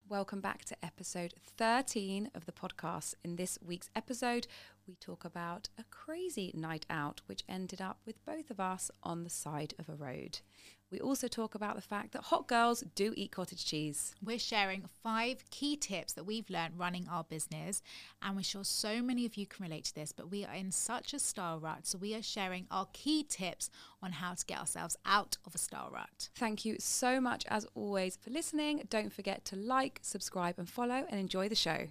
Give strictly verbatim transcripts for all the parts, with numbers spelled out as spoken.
welcome back to episode thirteen of the podcast. In this week's episode, we talk about a crazy night out, which ended up with both of us on the side of a road. We also talk about the fact that hot girls do eat cottage cheese. We're sharing five key tips that we've learned running our business, and we're sure so many of you can relate to this, but we are in such a style rut, so we are sharing our key tips on how to get ourselves out of a style rut. Thank you so much, as always, for listening. Don't forget to like, subscribe and follow, and enjoy the show.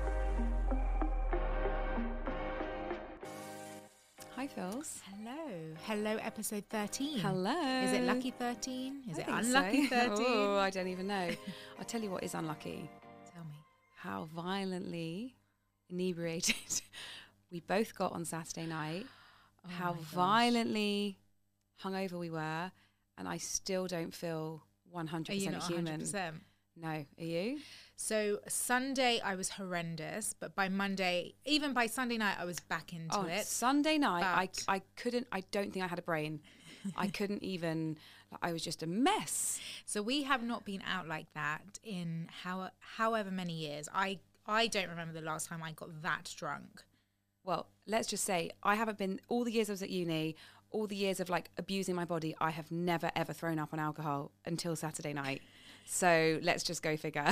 Hi, Phils. Hello. Hello, episode thirteen. Hello. Is it lucky thirteen? Is I it think unlucky so. thirteen? Oh, I don't even know. I'll tell you what is unlucky. Tell me. How violently inebriated we both got on Saturday night. Oh how my gosh. violently hungover we were. And I still don't feel one hundred percent Are you not human. one hundred percent? No. Are you? So Sunday I was horrendous, but by Monday, even by Sunday night, I was back into Oh, it. Sunday night, I, But- I couldn't, I don't think I had a brain. I couldn't even, I was just a mess. So we have not been out like that in how, however many years. I, I don't remember the last time I got that drunk. Well, let's just say I haven't been, all the years I was at uni, all the years of like abusing my body, I have never ever thrown up on alcohol until Saturday night. So let's just go figure.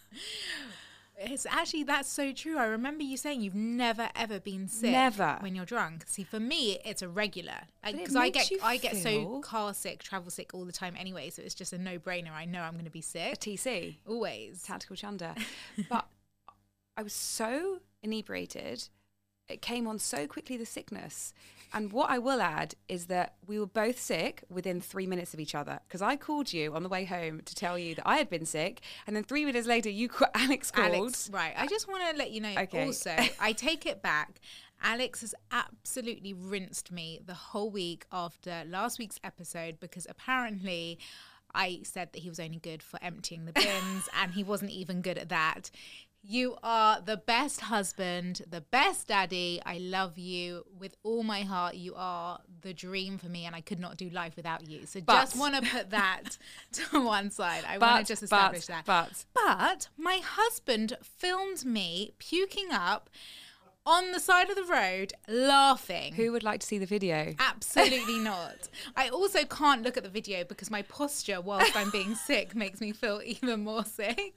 It's actually, that's so true. I remember you saying you've never ever been sick. Never. When you're drunk. See, for me, it's a regular. it Because I makes get you I get so feel- car sick, travel sick all the time anyway. So it's just a no-brainer. I know I'm going to be A sick. T C, Always. tactical chunder. But I was so inebriated, it came on so quickly, the sickness. And what I will add is that we were both sick within three minutes of each other, because I called you on the way home to tell you that I had been sick, and then three minutes later you ca- Alex called. Alex, right. I just want to let you know Okay. also, I take it back. Alex has absolutely rinsed me the whole week after last week's episode, because apparently I said that he was only good for emptying the bins and he wasn't even good at that. You are the best husband, the best daddy. I love you with all my heart. You are the dream for me, and I could not do life without you. So But- just want to put that to one side. I But, want to just establish but, that. but, But my husband filmed me puking up on the side of the road laughing. who would like to see the video? Absolutely not. I also can't look at the video because my posture whilst I'm being sick makes me feel even more sick.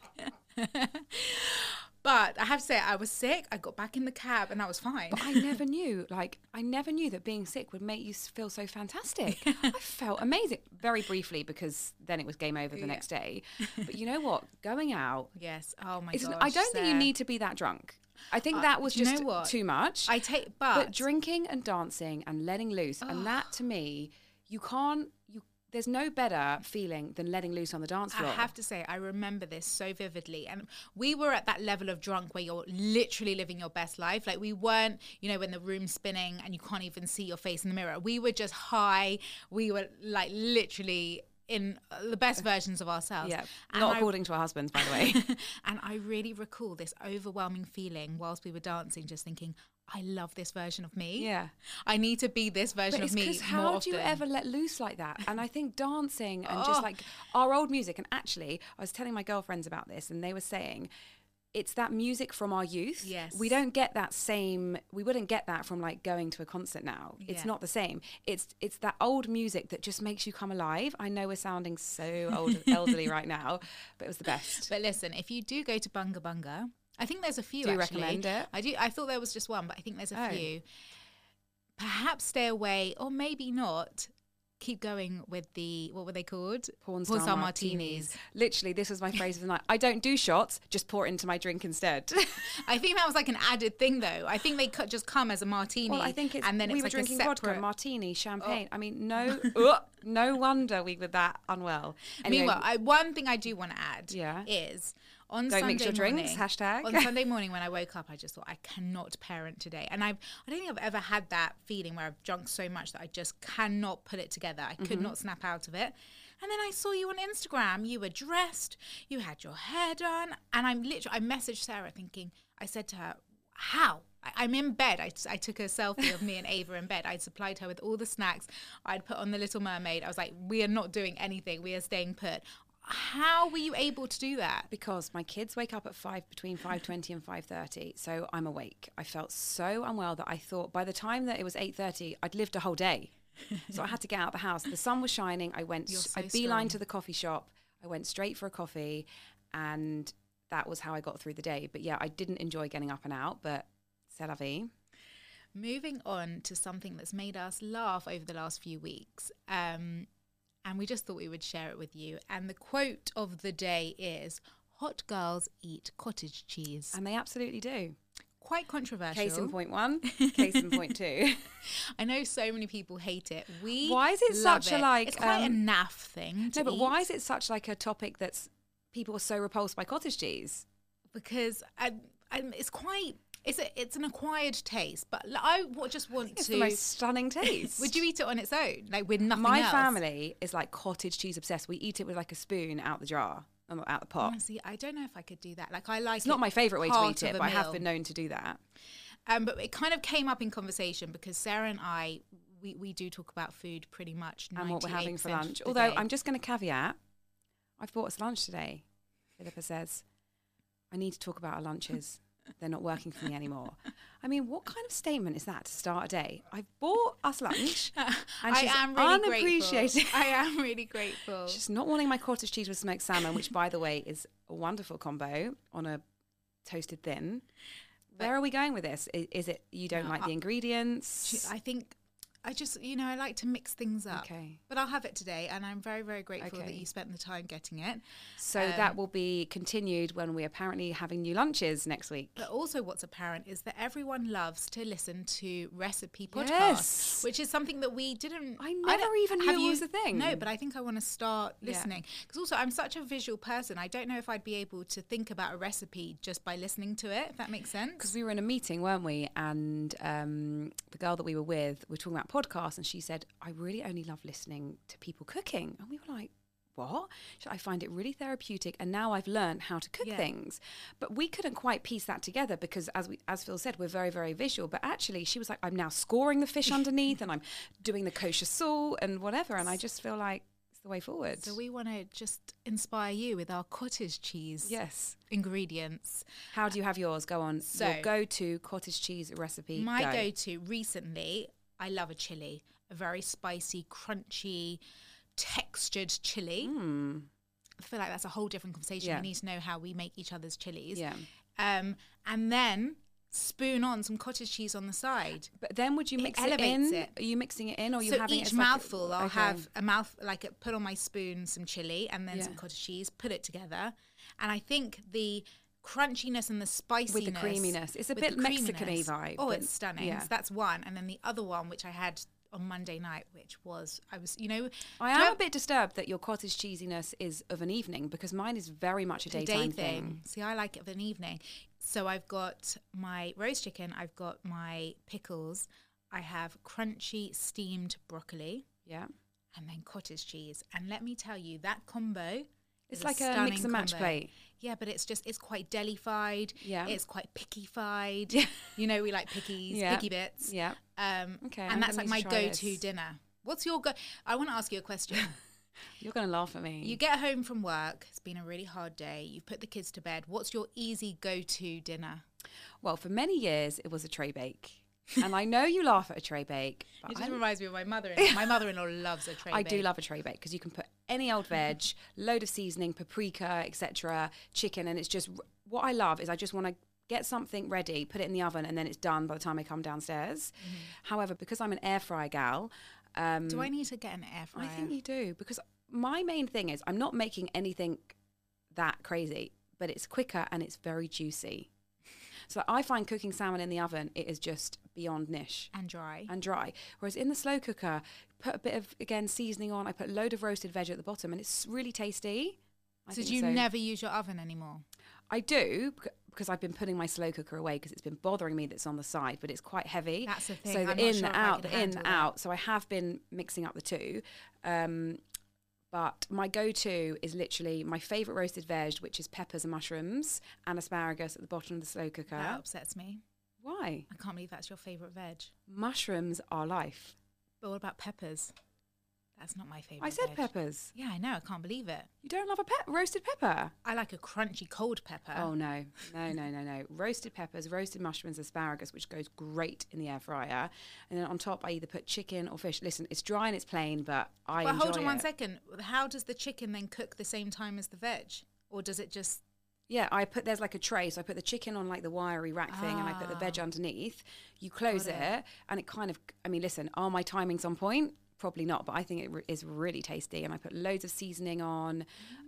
But I have to say, I was sick. I got back in the cab and I was fine. But I never knew, like, I never knew that being sick would make you s- feel so fantastic. I felt amazing. Very briefly, because then it was game over the Yeah. next day. But you know what? Going out, Yes. Oh my it's, gosh. I don't think you Sarah. need to be that drunk. I think Uh, that was do you know just what? too much. I take, but, but drinking and dancing and letting loose, and that to me, you can't, you. There's no better feeling than letting loose on the dance floor. I have to say, I remember this so vividly. And we were at that level of drunk where you're literally living your best life. Like we weren't, you know, when the room's spinning and you can't even see your face in the mirror. We were just high. We were like literally in the best versions of ourselves. Yeah, And not I- according to our husbands, by the way. And I really recall this overwhelming feeling whilst we were dancing, just thinking, I love this version of me. Yeah. I need to be this version But it's of me because more how often. do you ever let loose like that? And I think dancing and Oh. just like our old music, and actually I was telling my girlfriends about this and they were saying it's that music from our youth. Yes. We don't get that same, we wouldn't get that from like going to a concert now. It's Yeah. not the same. It's it's that old music that just makes you come alive. I know we're sounding so old, elderly right now, but it was the best. But listen, if you do go to Bunga Bunga, I think there's a few Do you actually. recommend it? I do. I thought there was just one, but I think there's a Oh. few. Perhaps stay away, or maybe not. Keep going with the, what were they called? Porn Porn star star martinis. Literally, this was my phrase of the night. I don't do shots, just pour it into my drink instead. I think that was like an added thing, though. I think they could just come as a martini. Well, I think it's, and then we it's were like drinking a separate. vodka, martini, champagne. I mean, no, ugh, no wonder we were that unwell. Anyway, Meanwhile, I, one thing I do want to add Yeah. is on Don't Sunday mix your morning, drinks, hashtag. on Sunday morning when I woke up, I just thought I cannot parent today, and I I don't think I've ever had that feeling where I've drunk so much that I just cannot put it together. I could Mm-hmm. not snap out of it. And then I saw you on Instagram. You were dressed, you had your hair done, and I'm literally I messaged Sarah thinking, I said to her, how? I- I'm in bed. I, I took a selfie of me and Ava in bed. I'd supplied her with all the snacks. I'd put on the Little Mermaid. I was like, we are not doing anything. We are staying put. How were you able to do that? Because my kids wake up at five, between five twenty and five thirty, so I'm awake. I felt so unwell that I thought by the time that it was eight thirty, I'd lived a whole day. So I had to get out of the house. The sun was shining. I went, You're so I beelined strong. to the coffee shop. I went straight for a coffee, and that was how I got through the day. But yeah, I didn't enjoy getting up and out, but c'est la vie. Moving on to something that's made us laugh over the last few weeks. Um, and we just thought we would share it with you. And the quote of the day is, hot girls eat cottage cheese. And they absolutely do. Quite controversial. Case in point one, case in point two. I know so many people hate it. We Why is it love such a it. like? It's quite um, a naff thing. To No, but eat why is it such like a topic that's people are so repulsed by cottage cheese? Because I, I, it's quite. It's a, it's an acquired taste, but l- I w- just want It's to. the most stunning taste. Would you eat it on its own, like with nothing My else? family is like cottage cheese obsessed. We eat it with like a spoon out the jar, um, out the pot. Honestly, I don't know if I could do that. Like I like. It's not it my favourite way to part eat it, of a but I have meal. been known to do that. Um, but it kind of came up in conversation because Sarah and I, we, we do talk about food pretty much. And what we're having for ninety-eight percent lunch. of the Although day. I'm just going to caveat, I've bought us lunch today. Philippa says, I need to talk about our lunches. They're not working for me anymore. I mean, what kind of statement is that to start a day? I've bought us lunch and I she's am really unappreciated. grateful. I am really grateful. She's not wanting my cottage cheese with smoked salmon, which, by the way, is a wonderful combo on a toasted thin. Where are we going with this? Is, is it you don't No, like I- the ingredients? She- I think I just, you know, I like to mix things up. Okay. But I'll have it today, and I'm very, very grateful that Okay. you spent the time getting it. So Um, that will be continued when we're apparently having new lunches next week. But also what's apparent is that everyone loves to listen to recipe podcasts, Yes. which is something that we didn't... I never don't- even knew have it you- was a thing. No, but I think I want to start Yeah. listening. Because also I'm such a visual person. I don't know if I'd be able to think about a recipe just by listening to it, if that makes sense. Because we were in a meeting, weren't we? And um, the girl that we were with, we were talking about podcasts, and she said, I really only love listening to people cooking. And we were like, what? She said, I find it really therapeutic, and now I've learned how to cook Yeah. things. But we couldn't quite piece that together because, as we, as Phil said, we're very, very visual. But actually, she was like, I'm now scoring the fish underneath, and I'm doing the kosher salt and whatever. And I just feel like it's the way forward. So we want to just inspire you with our cottage cheese Yes. ingredients. How do you have yours? Go on. So- Your go-to cottage cheese recipe. My go. go-to recently, I love a chili, a very spicy, crunchy, textured chili. Mm. I feel like that's a whole different conversation. Yeah. We need to know how we make each other's chilies. Yeah. Um, and then spoon on some cottage cheese on the side. But then would you It mix it, elevates in? it. Are you mixing it in, or are you So having it each as like a- mouthful, I'll okay. have a mouth, like a, put on my spoon some chili and then Yeah. some cottage cheese, put it together. And I think the crunchiness and the spiciness with the creaminess. It's a with bit the Mexican-y creaminess. vibe. Oh, but- it's stunning. Yeah. So that's one. And then the other one, which I had on Monday night, which was, I was, you know, I do you am have a bit disturbed that your cottage cheesiness is of an evening, because mine is very much a a daytime day thing. See, I like it of an evening. So I've got my roast chicken, I've got my pickles, I have crunchy steamed broccoli, Yeah. and then cottage cheese. And let me tell you, that combo It's is like a stunning mix and match combo. plate. Yeah, but it's just, it's quite deli-fied. Yeah. It's quite picky-fied. Yeah. You know, we like pickies, Yeah. picky bits. Yeah. Um, Okay, and I'm that's gonna like need my to try go-to this. dinner. What's your go? I want to ask you a question. You're going to laugh at me. You get home from work. It's been a really hard day. You've put the kids to bed. What's your easy go-to dinner? Well, for many years, it was a tray bake. And I know you laugh at a tray bake, but It I just reminds me of my mother-in-law. My mother-in-law loves a tray I bake. do love a tray bake because you can put any old veg, load of seasoning, paprika, et cetera, chicken, and it's just what I love is I just want to get something ready, put it in the oven, and then it's done by the time I come downstairs. Mm-hmm. However, because I'm an air fry gal, um, Do I need to get an air fryer? I think you do, because my main thing is I'm not making anything that crazy, but it's quicker and it's very juicy. So I find cooking salmon in the oven, it is just beyond niche And dry. and dry. Whereas in the slow cooker, put a bit of, again, seasoning on. I put a load of roasted veg at the bottom, and it's really tasty. I So think do you never use your oven anymore? I do, bec- because I've been putting my slow cooker away because it's been bothering me that it's on the side, but it's quite heavy. That's the thing. So the I'm not in, sure the if I out, can the in, handle the that. out. So I have been mixing up the two. Um, but my go-to is literally my favourite roasted veg, which is peppers and mushrooms and asparagus at the bottom of the slow cooker. That upsets me. Why? I can't believe that's your favourite veg. Mushrooms are life. But what about peppers? That's not my favourite I said veg. peppers. Yeah, I know. I can't believe it. You don't love a pe- roasted pepper? I like a crunchy cold pepper. Oh, no. No, no, no, no. Roasted peppers, roasted mushrooms, asparagus, which goes great in the air fryer. And then on top, I either put chicken or fish. Listen, it's dry and it's plain, but I But enjoy hold on it. one second. How does the chicken then cook the same time as the veg? Or does it just... Yeah, I put, there's like a tray. So I put the chicken on like the wiry rack thing and I put the veg Ah. underneath. You close Got it. it. and it kind of, I mean, listen, are my timings on point? Probably not, but I think it re- is really tasty. And I put loads of seasoning on.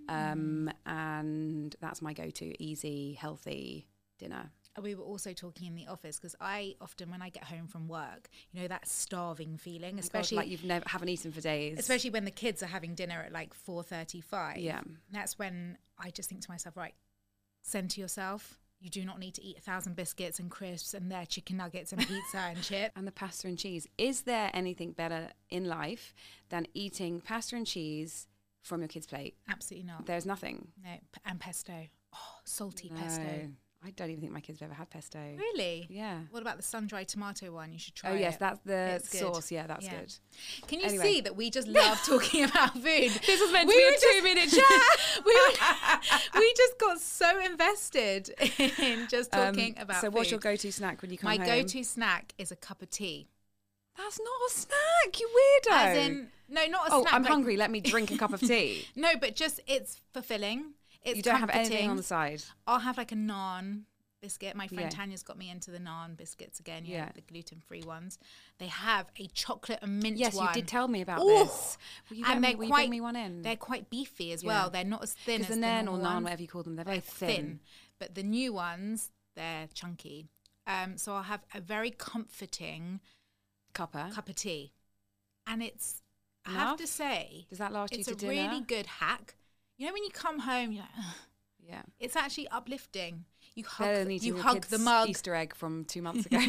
Um, and that's my go-to easy, healthy dinner. We were also talking in the office because I often, when I get home from work, you know, that starving feeling, Oh my God, especially like you've never haven't eaten for days. especially when the kids are having dinner at like four thirty-five. Yeah. That's when I just think to myself, right, send to yourself. You do not need to eat a thousand biscuits and crisps and their chicken nuggets and pizza and chips. And the pasta and cheese. Is there anything better in life than eating pasta and cheese from your kid's plate? Absolutely not. There's nothing. No, p- and pesto. Oh, salty No. pesto. I don't even think my kids have ever had pesto. Really? Yeah. What about the sun-dried tomato one? You should try Oh, it. yes, that's the It's good. sauce. Yeah, that's Yeah. good. Can you Anyway. see that we just love talking about food? This was meant to We be were a just- two-minute chat. we, were, we just got so invested in just talking Um, about So food. what's your go-to snack when you come My home? go-to snack is a cup of tea. That's not a snack, you weirdo. As in, no, not a oh, snack. I'm like- hungry. Let me drink a cup of tea. No, but just it's fulfilling. It's You don't have comforting. anything on the side. I'll have like a naan biscuit. My friend Yeah. Tanya's got me into the naan biscuits again. Yeah, Yeah. the gluten-free ones. They have a chocolate and mint Yes, one. you did tell me about Ooh. this. Will you, And get me, they're will you quite- bring me one in? They're quite beefy as Yeah. well. They're not as thin as Because the the naan or normal naan, ones. whatever you call them, they're very They're thin. But the new ones, they're chunky. Um, so I'll have a very comforting Cuppa. cup of tea. And it's, I have Enough? to say, Does that last it's you a to dinner? really good hack. You know when you come home, you're like, "Ugh." Yeah. It's actually uplifting. You Better hug, than the, eating you your hug kid's the mug. Easter egg from two months ago.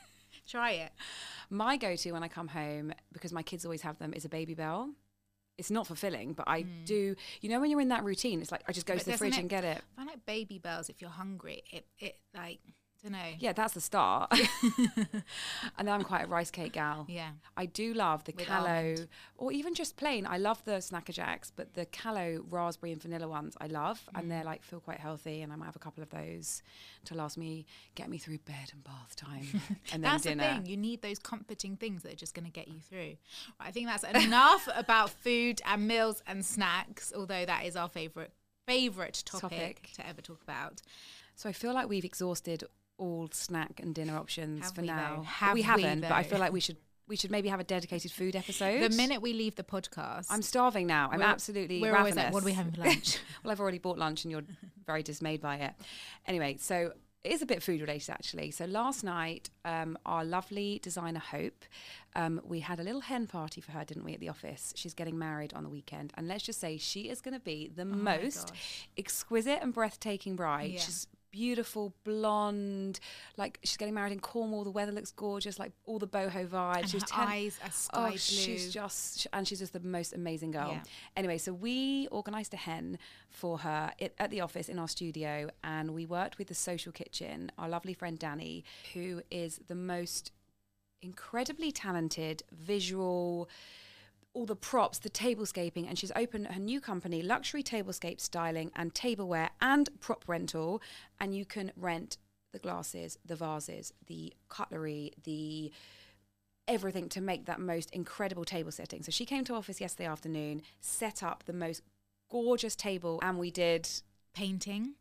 Try it. My go-to when I come home, because my kids always have them, is a Baby Bell. It's not fulfilling, but I do. You know when you're in that routine, it's like I just go But to the doesn't fridge it- and get it. I find like Baby Bells, if you're hungry, it, it like, don't know. Yeah, that's the start. And then I'm quite a rice cake gal. Yeah. I do love the With callow, almond. or even just plain. I love the Snacker Jacks, but the callow raspberry and vanilla ones I love, and Mm. they're like feel quite healthy. And I might have a couple of those to last me, get me through bed and bath time, and then That's dinner. the thing. You need those comforting things that are just going to get you through. I think that's enough about food and meals and snacks, although that is our favourite favourite topic, Topic. to ever talk about. So I feel like we've exhausted all snack and dinner options Have for we, though? now. Have we we, haven't, but I though? feel like we should we should maybe have a dedicated food episode. The minute we leave the podcast, I'm starving now. I'm We're- absolutely we're ravenous. always like, what are we having for lunch? Well, I've already bought lunch and you're very dismayed by it. Anyway, so it is a bit food related actually. So last night, um, our lovely designer Hope, um, we had a little hen party for her, didn't we, at the office? She's getting married on the weekend. And let's just say she is going to be the my most gosh. exquisite and breathtaking bride. Yeah. She's beautiful, blonde, like she's getting married in Cornwall. The weather looks gorgeous, like all the boho vibes. and She was her ten- eyes are sky Oh, blue. she's just, and she's just the most amazing girl. Yeah. Anyway, so we organised a hen for her it, at the office in our studio, and we worked with the Social Kitchen, our lovely friend Danny, who is the most incredibly talented visual, all the props, the tablescaping, and she's opened her new company, Luxury Tablescape Styling and Tableware and Prop Rental, and you can rent the glasses, the vases, the cutlery, the everything to make that most incredible table setting. So she came to office yesterday afternoon, set up the most gorgeous table, and we did Painting.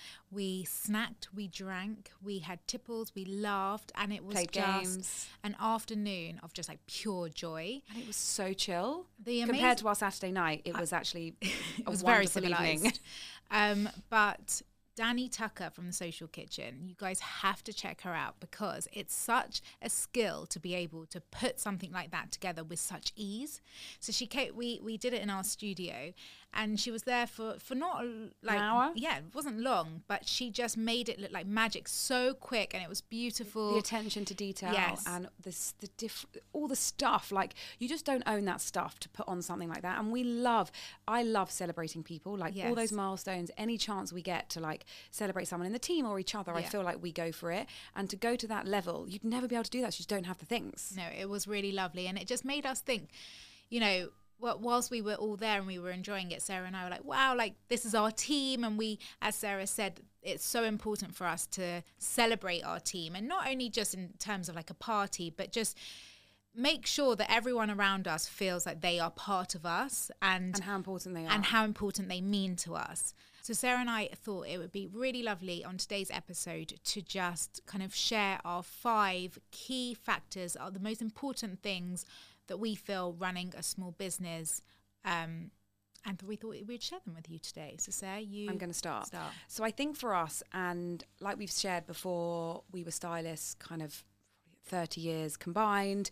We snacked, we drank, we had tipples, we laughed, and it was Played just games. an afternoon of just like pure joy. and it was so chill. The Compared amazing- to our Saturday night, it was actually It a was very wonderful civilized. evening. Um, but Danny Tucker from the Social Kitchen, you guys have to check her out because it's such a skill to be able to put something like that together with such ease. So she came, we we did it in our studio, and she was there for for not a- like hour? Yeah, it wasn't long, but she just made it look like magic so quick, and it was beautiful. The attention to detail Yes. and this the diff- all the stuff, like you just don't own that stuff to put on something like that. And we love I love celebrating people, like all those Yes. milestones, any chance we get to like celebrate someone in the team or each other. I Yeah. feel like we go for it, and to go to that level you'd never be able to do that, you just don't have the things. No, it was really lovely, and it just made us think, you know, well, whilst we were all there and we were enjoying it, Sarah and I were like, wow, like this is our team. And we, as Sarah said, it's so important for us to celebrate our team. And not only just in terms of like a party, but just make sure that everyone around us feels like they are part of us and, and how important they are. And how important they mean to us. So Sarah and I thought it would be really lovely on today's episode to just kind of share our five key factors, are the most important things that we feel running a small business. Um, and we thought we'd share them with you today. So Sarah, you I'm going to start. start. So I think for us, and like we've shared before, we were stylists kind of thirty years combined.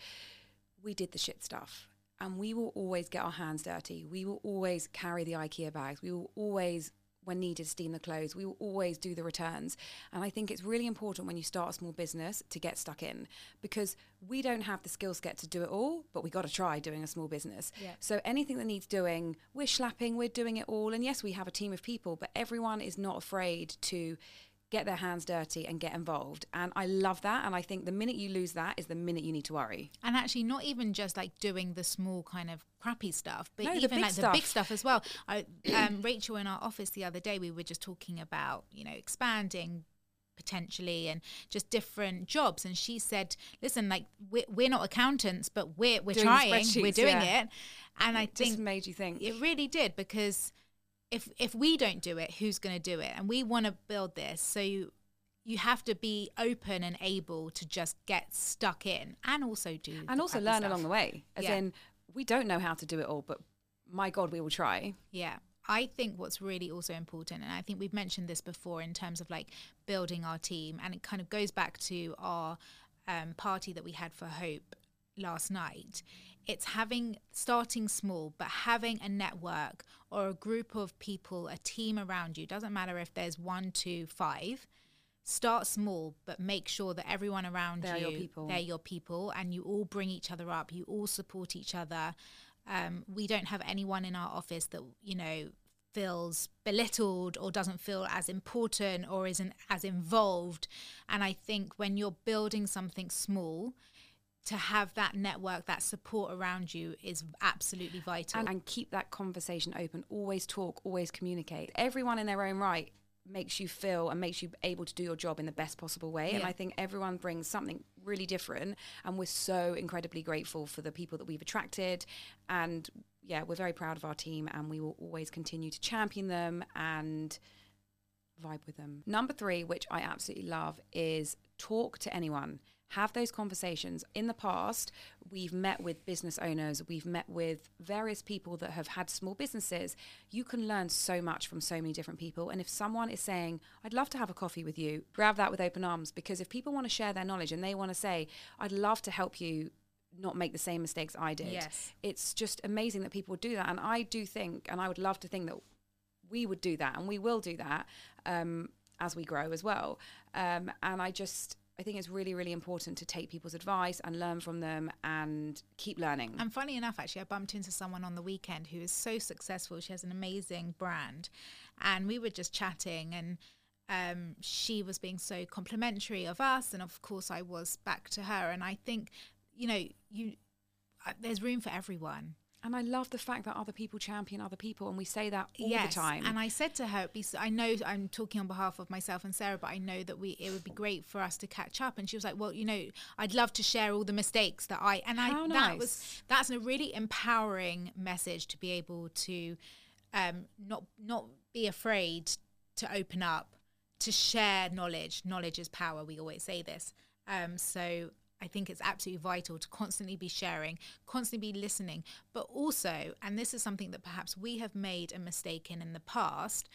We did the shit stuff. And we will always get our hands dirty. We will always carry the IKEA bags. We will always, when needed, steam the clothes. We will always do the returns. And I think it's really important when you start a small business to get stuck in, because we don't have the skill set to do it all, but we got to try doing a small business. Yeah. So anything that needs doing, we're slapping, we're doing it all. And yes, we have a team of people, but everyone is not afraid to get their hands dirty and get involved. And I love that. And I think the minute you lose that is the minute you need to worry. And actually not even just like doing the small kind of crappy stuff, but No, the even big like stuff. the big stuff as well. I, um, Rachel in our office the other day, we were just talking about, you know, expanding potentially and just different jobs. And she said, listen, like we're, we're not accountants, but we're, we're Doing trying, spreadsheets, we're doing yeah. it. And I It just think made you think. it really did, because if, if we don't do it, who's going to do it? And we want to build this. So you, you have to be open and able to just get stuck in and also do and also crappy learn stuff. along the way. As Yeah. in, we don't know how to do it all, but my God, we will try. Yeah. I think what's really also important, and I think we've mentioned this before in terms of like building our team, and it kind of goes back to our um, party that we had for Hope last night. It's having, starting small, but having a network or a group of people, a team around you. Doesn't matter if there's one, two, five. Start small, but make sure that everyone around They're you, your people. they're your people, and you all bring each other up. You all support each other. Um, we don't have anyone in our office that, you know, feels belittled or doesn't feel as important or isn't as involved. And I think when you're building something small, to have that network, that support around you is absolutely vital. And, and keep that conversation open. Always talk, always communicate. Everyone in their own right makes you feel and makes you able to do your job in the best possible way. Yeah. And I think everyone brings something really different. And we're so incredibly grateful for the people that we've attracted. And yeah, we're very proud of our team, and we will always continue to champion them and vibe with them. Number three, which I absolutely love, is talk to anyone. Have those conversations. In the past, we've met with business owners, we've met with various people that have had small businesses. You can learn so much from so many different people. And if someone is saying, I'd love to have a coffee with you, grab that with open arms, because if people want to share their knowledge and they want to say, I'd love to help you not make the same mistakes I did. Yes. It's just amazing that people would do that. And I do think, and I would love to think that we would do that, and we will do that um, as we grow as well. Um, and I just... I think it's really, really important to take people's advice and learn from them and keep learning. And funny enough, actually, I bumped into someone on the weekend who is so successful. She has an amazing brand. And we were just chatting, and um, she was being so complimentary of us. And of course, I was back to her. And I think, you know, you uh, there's room for everyone. And I love the fact that other people champion other people, and we say that all yes, the time. And I said to her, it'd be, I know I'm talking on behalf of myself and Sarah, but I know that we it would be great for us to catch up. And she was like, well, you know, I'd love to share all the mistakes that I, and How I, nice. that was, that's a really empowering message to be able to um, not, not be afraid to open up, to share knowledge. Knowledge is power. We always say this. Um, so I think it's absolutely vital to constantly be sharing, constantly be listening, but also, and this is something that perhaps we have made a mistake in in the past,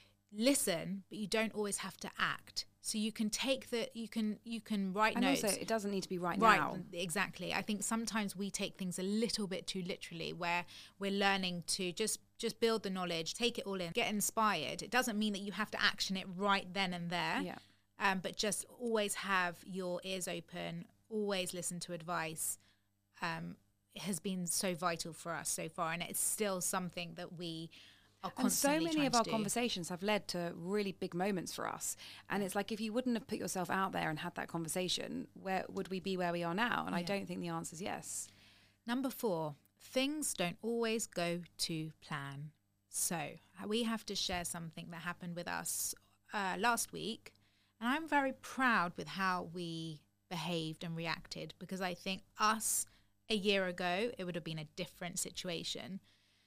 listen, but you don't always have to act. So you can take the, you can, you can write and notes. also, it doesn't need to be right, Right, now. exactly. I think sometimes we take things a little bit too literally, where we're learning to just just build the knowledge, take it all in, get inspired. It doesn't mean that you have to action it right then and there, Yeah. um, but just always have your ears open, always listen to advice. Um, it has been so vital for us so far, and it's still something that we are And so constantly many trying of to our do. conversations have led to really big moments for us. And it's like, if you wouldn't have put yourself out there and had that conversation, where would we be where we are now? And I Yeah. don't think the answer is yes. Number four, things don't always go to plan. So we have to share something that happened with us uh, last week. And I'm very proud with how we behaved and reacted, because I think us a year ago, it would have been a different situation.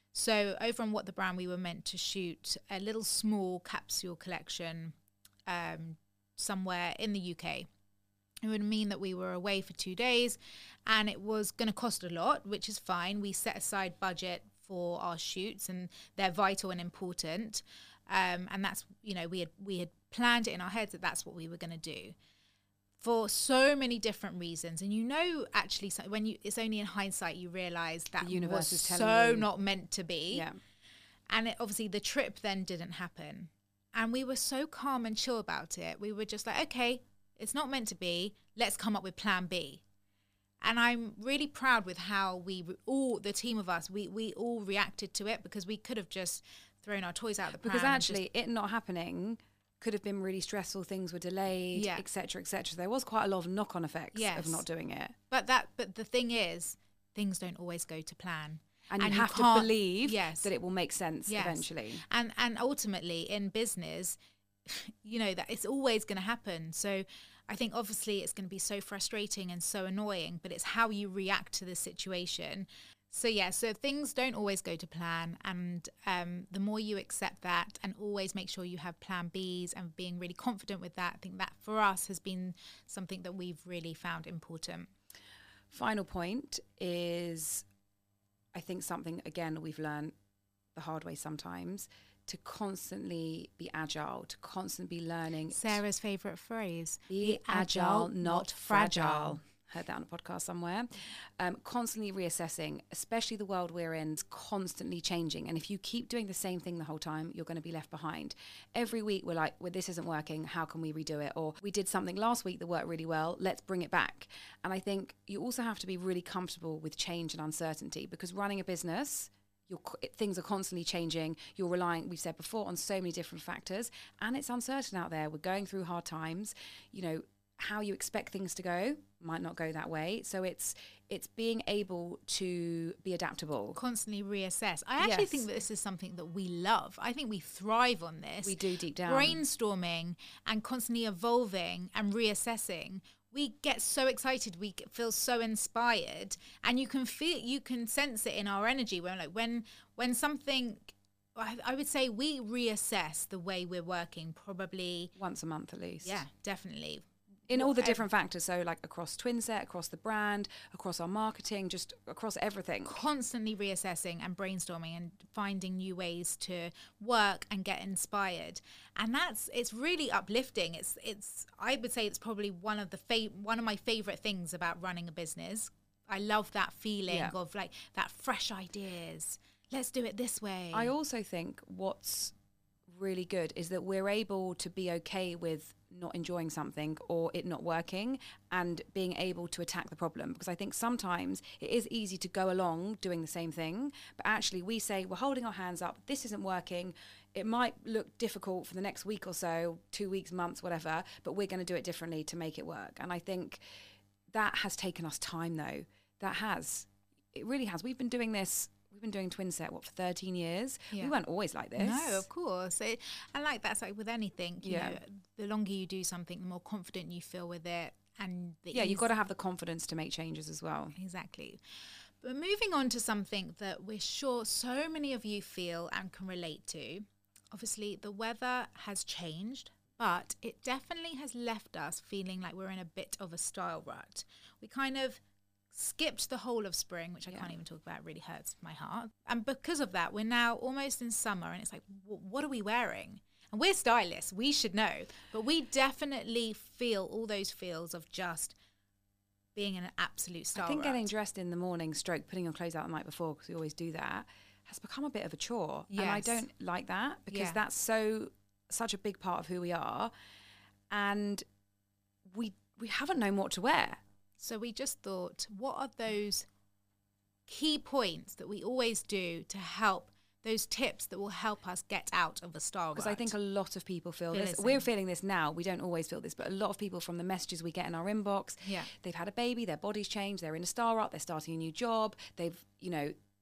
So over on What the Brand, we were meant to shoot a little small capsule collection um, somewhere in the U K. It would mean that we were away for two days and it was going to cost a lot, which is fine. We set aside budget for our shoots and they're vital and important. Um, and that's, you know, we had, we had planned it in our heads that that's what we were going to do for so many different reasons. And, you know, actually so when you, it's only in hindsight, you realize that The universe was is telling so you. not meant to be. Yeah. And it, obviously the trip then didn't happen. And we were so calm and chill about it. We were just like, okay, it's not meant to be. Let's come up with plan B. And I'm really proud with how we re- all, the team of us, we we all reacted to it, because we could have just thrown our toys out the pram. Because and actually, just, it not happening could have been really stressful. Things were delayed, Yeah. et cetera, et cetera. There was quite a lot of knock-on effects Yes. of not doing it. but that, but the thing is, things don't always go to plan. And, And you you have to can't- believe yes. that it will make sense Yes. eventually. And and ultimately in business, you know, that it's always going to happen. So I think obviously it's going to be so frustrating and so annoying, but it's how you react to the situation. So yeah, so things don't always go to plan, and um, the more you accept that and always make sure you have plan Bs and being really confident with that, I think that for us has been something that we've really found important. Final point is, I think something, again, we've learned the hard way sometimes, to constantly be agile, to constantly be learning. Sarah's favourite phrase, Be agile, not fragile. Heard that on a podcast somewhere. Um, constantly reassessing, especially the world we're in, is constantly changing. And if you keep doing the same thing the whole time, you're going to be left behind. Every week we're like, well, this isn't working. How can we redo it? Or we did something last week that worked really well. Let's bring it back. And I think you also have to be really comfortable with change and uncertainty, because running a business, Your, things are constantly changing. You're relying, we've said before, on so many different factors, and it's uncertain out there. We're going through hard times. You know, how you expect things to go might not go that way. So it's it's being able to be adaptable. Constantly reassess. I actually Yes. think that this is something that we love. I think we thrive on this. We do deep down. Brainstorming and constantly evolving and reassessing. We get so excited, we get, feel so inspired, and you can feel, you can sense it in our energy. When like when when something, I, I would say we reassess the way we're working probably Once a month at least. yeah, definitely. In all the Whatever- different factors. So like across Twinset, across the brand, across our marketing, just across everything. Constantly reassessing and brainstorming and finding new ways to work and get inspired, and that's it's really uplifting. It's it's I would say it's probably one of the fa- one of my favorite things about running a business. I love that feeling Yeah. of like that fresh ideas. Let's do it this way. I also think what's really good is that we're able to be okay with not enjoying something or it not working, and being able to attack the problem. Because I think sometimes it is easy to go along doing the same thing, but actually we say we're holding our hands up, this isn't working, it might look difficult for the next week or so, two weeks, months, whatever, but we're going to do it differently to make it work. And I think that has taken us time though. That has. It really has. We've been doing this We've been doing Twinset, what, for thirteen years? Yeah. We weren't always like this. No, of course. It, and like that's like with anything, you Yeah. know, the longer you do something, the more confident you feel with it. And the Yeah, ease- you've got to have the confidence to make changes as well. Exactly. But moving on to something that we're sure so many of you feel and can relate to. Obviously, the weather has changed, but it definitely has left us feeling like we're in a bit of a style rut. We kind of skipped the whole of spring, which I Yeah. can't even talk about. It really hurts my heart. And because of that, we're now almost in summer, and it's like, w- what are we wearing? And we're stylists, we should know, but we definitely feel all those feels of just being in an absolute style I think rut. getting dressed in the morning, stroke putting your clothes out the night before, because we always do that, has become a bit of a chore. And I Yes. don't like that, because Yeah. that's so such a big part of who we are. And we we haven't known what to wear. So we just thought, what are those key points that we always do to help, those tips that will help us get out of a style Because rut? I think a lot of people feel Feel this. the We're same. feeling this now. We don't always feel this, but a lot of people, from the messages we get in our inbox, Yeah. they've had a baby, their body's changed, they're in a style rut, they're starting a new job, they've, you know,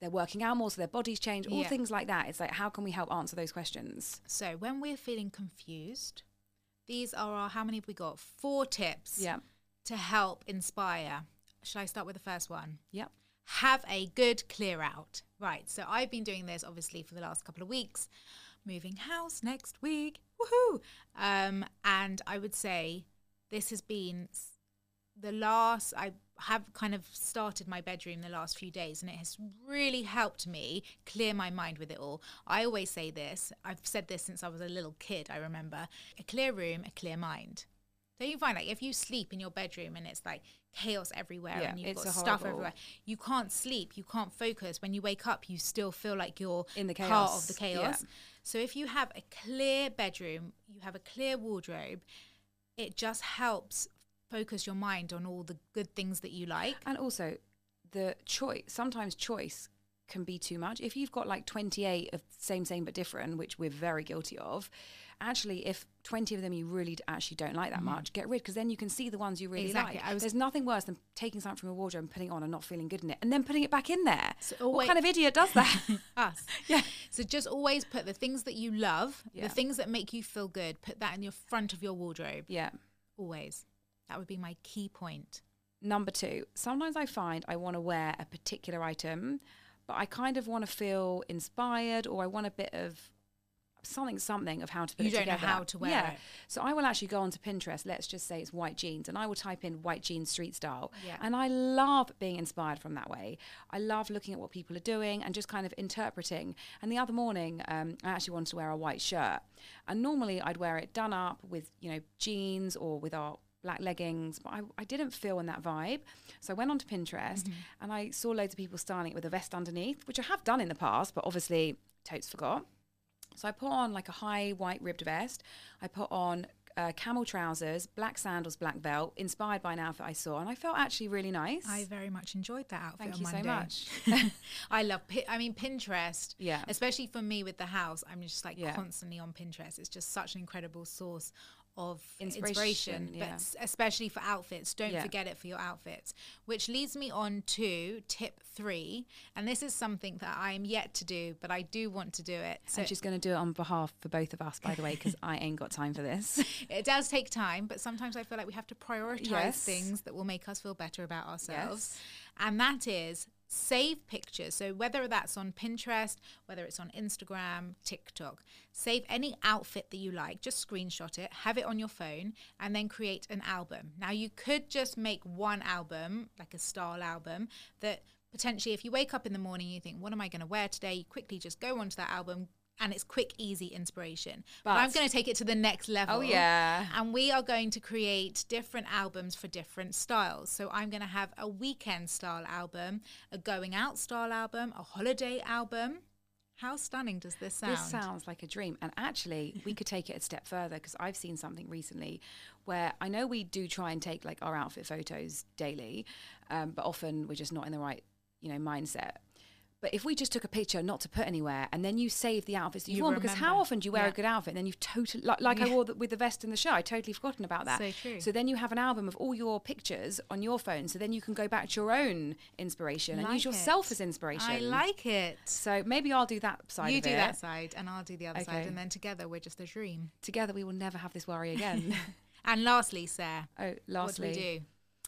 they're working out more, so their bodies change, all Yeah. things like that. It's like, how can we help answer those questions? So when we're feeling confused, these are our, how many have we got? Four tips Yeah. to help inspire. Shall I start with the first one? Yep. Have a good clear out. Right. So I've been doing this obviously for the last couple of weeks. Moving house next week. Woohoo. Um, and I would say this has been s- the last, I have kind of started my bedroom the last few days, and it has really helped me clear my mind with it all. I always say this. I've said this since I was a little kid, I remember. A clear room, a clear mind. Don't you find, like, if you sleep in your bedroom and it's like chaos everywhere Yeah, and you've it's got a stuff horrible- everywhere, you can't sleep, you can't focus. When you wake up, you still feel like you're In the part chaos, of the chaos. yeah. So if you have a clear bedroom, you have a clear wardrobe, it just helps focus your mind on all the good things that you like. And also, the choice, sometimes choice can be too much. If you've got like twenty-eight of same, same, but different, which we're very guilty of, actually, if twenty of them you really d- actually don't like that Mhm. much, get rid, because then you can see the ones you really Exactly. like. I was- There's nothing worse than taking something from a wardrobe and putting it on and not feeling good in it, and then putting it back in there. So What always- kind of idiot does that? Us. Yeah. So just always put the things that you love, Yeah. the things that make you feel good, put that in your front of your wardrobe. Yeah. Always. That would be my key point. Number two, sometimes I find I want to wear a particular item, but I kind of want to feel inspired, or I want a bit of something, something of how to put You it don't know together. how to wear yeah. it. So I will actually go onto Pinterest, let's just say it's white jeans, and I will type in white jeans street style. Yeah. And I love being inspired from that way. I love looking at what people are doing and just kind of interpreting. And the other morning, um, I actually wanted to wear a white shirt. And normally I'd wear it done up with, you know, jeans or with our black leggings, but I, I didn't feel in that vibe. So I went onto Pinterest Mm-hmm. and I saw loads of people styling it with a vest underneath, which I have done in the past, but obviously totes forgot. So I put on like a high white ribbed vest. I put on uh, camel trousers, black sandals, black belt, inspired by an outfit I saw, and I felt actually really nice. I very much enjoyed that outfit Thank on you so Monday. much. I love, Pi- I mean, Pinterest, Yeah. especially for me with the house, I'm just like Yeah. constantly on Pinterest. It's just such an incredible source of Inspiration, inspiration, yeah. but s- especially for outfits. Don't Yeah. forget it for your outfits, which leads me on to tip three. And this is something that I am yet to do, but I do want to do it. So And she's going to do it on behalf for both of us, by the way, because I ain't got time for this. it does take time, but sometimes I feel like we have to prioritize Yes. things that will make us feel better about ourselves. Yes. And that is save pictures. So whether that's on Pinterest, whether it's on Instagram, TikTok, save any outfit that you like, just screenshot it, have it on your phone, and then create an album. Now you could just make one album, like a style album, that potentially if you wake up in the morning and you think, what am I going to wear today? You quickly just go onto that album, and it's quick, easy inspiration. But, But- I'm going to take it to the next level. Oh, yeah. And we are going to create different albums for different styles. So I'm going to have a weekend style album, a going out style album, a holiday album. How stunning does this sound? This sounds like a dream. And actually, we could take it a step further, because I've seen something recently where I know we do try and take like our outfit photos daily, um, but often we're just not in the right, you know, mindset. But if we just took a picture not to put anywhere, and then you save the outfits that you've You worn, because how remember. often do you wear Yeah. a good outfit and then you've totally, like, like I Yeah. wore the, with the vest and the shirt, I totally forgotten about that. So true. So then you have an album of all your pictures on your phone, so then you can go back to your own inspiration and use Like yourself it. as inspiration. I like it. So maybe I'll do that side You of do it. that side, and I'll do the other side, Okay. and then together we're just a dream. Together we will never have this worry again. And lastly, Sarah, Oh, lastly, what do we do?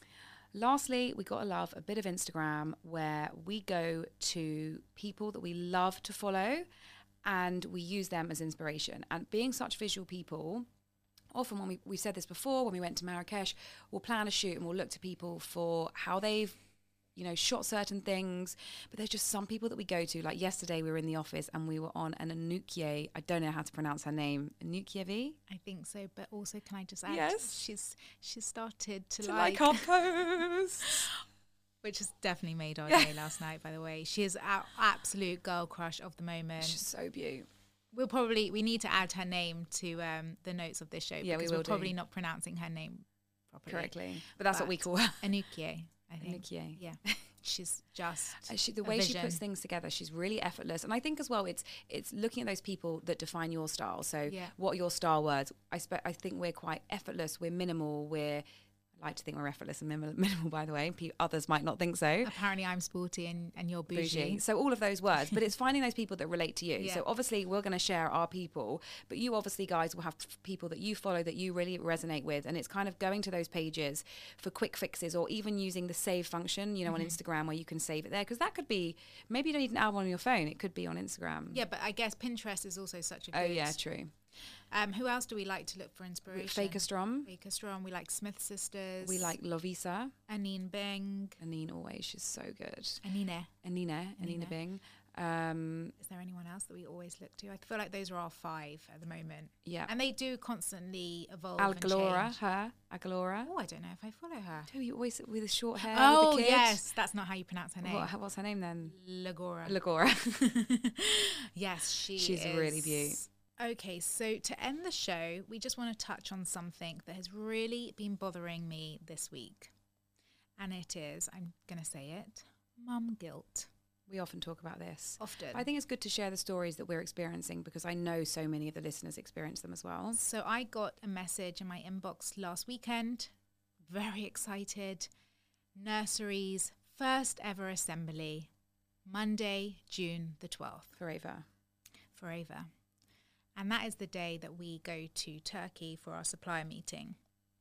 Lastly, we got to love a bit of Instagram, where we go to people that we love to follow and we use them as inspiration. And being such visual people, often when we, we've said this before, when we went to Marrakesh, we'll plan a shoot and we'll look to people for how they've, you know, shot certain things. But there's just some people that we go to. Like yesterday, we were in the office and we were on an Anoukier. I don't know how to pronounce her name. Anoukier? I think so, but also can I just add? Yes. She's she's started to, To like, like our posts. which has definitely made our Yeah. day last night. By the way, she is our absolute girl crush of the moment. She's so beautiful. We'll probably we need to add her name to um, the notes of this show, Yeah, we because will we're do. probably not pronouncing her name properly. Correctly. But that's what we But- call her. Anukie, I think. Anukie. Yeah, she's just Uh, she, the a way she vision. puts things together, she's really effortless. And I think as well, it's it's looking at those people that define your style. So Yeah. what are your style words? I spe- I think we're quite effortless. We're minimal. We're I like to think we're effortless and minimal, minimal by the way. Pe- others might not think so. Apparently I'm sporty and, and you're bougie. Bougie. So all of those words, but it's finding those people that relate to you. Yeah. So obviously we're going to share our people, but you obviously guys will have f- people that you follow that you really resonate with. And it's kind of going to those pages for quick fixes, or even using the save function, you know, mm-hmm. on Instagram, where you can save it there. Because that could be, maybe you don't need an album on your phone. It could be on Instagram. Yeah, but I guess Pinterest is also such a good... Oh yeah, true. Um, who else do we like to look for inspiration? Faker Strom. Faker Strom. We like Smith Sisters. We like Lovisa. Anine Bing. Anine always. She's so good. Anine. Anine. Anine Bing. Um, Is there anyone else that we always look to? I feel like those are our five at the moment. Yeah. And they do constantly evolve Al and Galora, change. her. Agalora. Oh, I don't know if I follow her. Oh, you always with the short hair. Oh, with the kid. yes. That's not how you pronounce her name. What, what's her name then? Lagora. Lagora. Yes, she She's is. really beautiful. Okay, so to end the show, we just want to touch on something that has really been bothering me this week. And it is, I'm going to say it, mum guilt. We often talk about this. Often. I think it's good to share the stories that we're experiencing, because I know so many of the listeners experience them as well. So I got a message in my inbox last weekend, very excited. Nursery's first ever assembly, Monday, June the twelfth. Forever. Forever. And that is the day that we go to Turkey for our supplier meeting.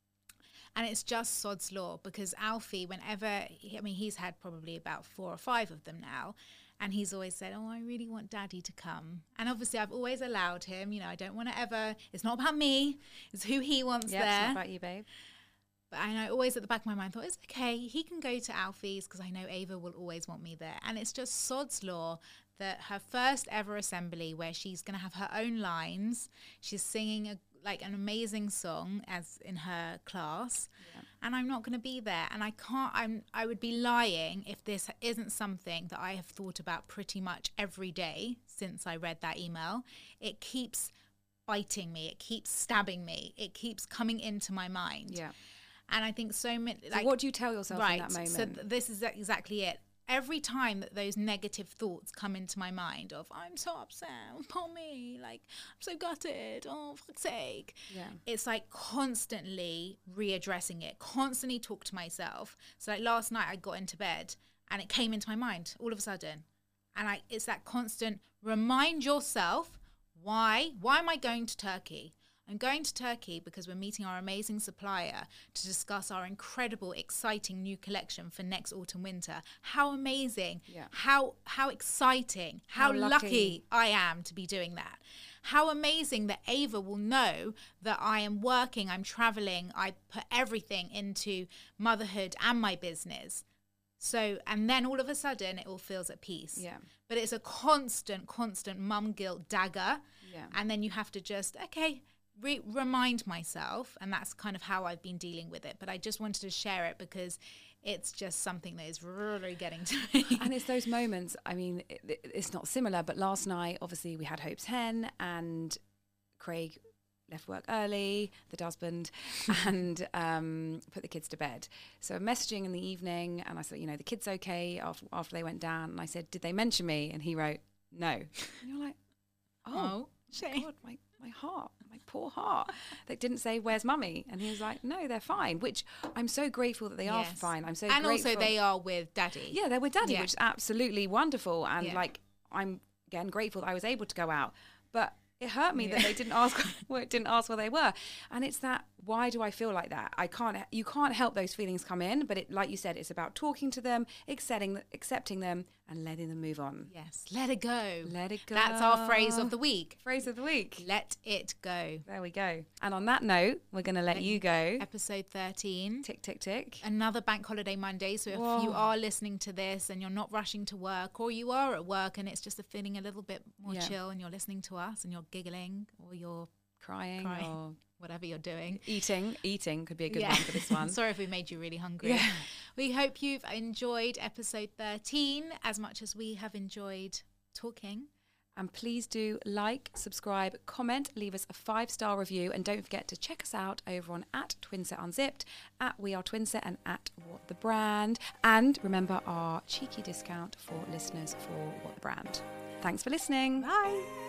And it's just sod's law, because Alfie, whenever, he, I mean, he's had probably about four or five of them now. And he's always said, oh, I really want Daddy to come. And obviously I've always allowed him, you know, I don't want to ever, it's not about me, it's who he wants yeah, there. It's not about you, babe. But and I always at the back of my mind thought, it's okay, he can go to Alfie's, because I know Ava will always want me there. And it's just sod's law that her first ever assembly, where she's going to have her own lines, she's singing a, like an amazing song as in her class, yeah. and I'm not going to be there. And I can't, I'm, I would be lying if this isn't something that I have thought about pretty much every day since I read that email. It keeps biting me, it keeps stabbing me, it keeps coming into my mind. Yeah. And I think so many, so like, what do you tell yourself right, in that moment? So th- this is exactly it. Every time that those negative thoughts come into my mind of, I'm so upset, poor me, like, I'm so gutted, oh, for fuck's sake. Yeah. It's like constantly readdressing it, constantly talk to myself. So like last night I got into bed and it came into my mind all of a sudden. And I, it's that constant remind yourself, why, why am I going to Turkey? I'm going to Turkey because we're meeting our amazing supplier to discuss our incredible, exciting new collection for next autumn winter. How amazing, yeah. how how exciting, how, how lucky. lucky I am to be doing that. How amazing that Ava will know that I am working, I'm traveling, I put everything into motherhood and my business. So, and then all of a sudden it all feels at peace. Yeah. But it's a constant, constant mum guilt dagger. Yeah. And then you have to just, okay, Re- remind myself, and that's kind of how I've been dealing with it. But I just wanted to share it because it's just something that is really getting to me. And it's those moments, I mean, it, it's not similar, but last night, obviously, we had Hope's hen, and Craig left work early, the husband, and um, put the kids to bed. So I'm messaging in the evening, and I said, you know, the kid's okay after, after they went down. And I said, did they mention me? And he wrote, no. And you're like, oh, oh shame. God, my my heart, my poor heart. They didn't say, where's mummy? And he was like, no, they're fine, which I'm so grateful that they yes. are fine. I'm so and grateful. Also they are with Daddy. Yeah, they're with Daddy, yeah. which is absolutely wonderful. And yeah. like, I'm again grateful that I was able to go out. But it hurt me yeah. that they didn't ask well, it didn't ask where they were. And it's that, why do I feel like that? I can't, you can't help those feelings come in, but it, like you said, it's about talking to them, accepting, accepting them, and letting them move on. Yes. Let it go. Let it go. That's our phrase of the week. Phrase of the week. Let it go. There we go. And on that note, we're going to let, let you go. Episode thirteen. Tick, tick, tick. Another bank holiday Monday. So if Whoa. you are listening to this and you're not rushing to work, or you are at work and it's just a feeling a little bit more yeah. chill, and you're listening to us and you're giggling, or you're crying, crying. or whatever you're doing. Eating. Eating could be a good yeah. one for this one. Sorry if we made you really hungry. Yeah. We hope you've enjoyed episode thirteen as much as we have enjoyed talking. And please do like, subscribe, comment, leave us a five-star review. And don't forget to check us out over on at Twinset Unzipped, at We Are Twinset, and at What the Brand. And remember our cheeky discount for listeners for What the Brand. Thanks for listening. Bye.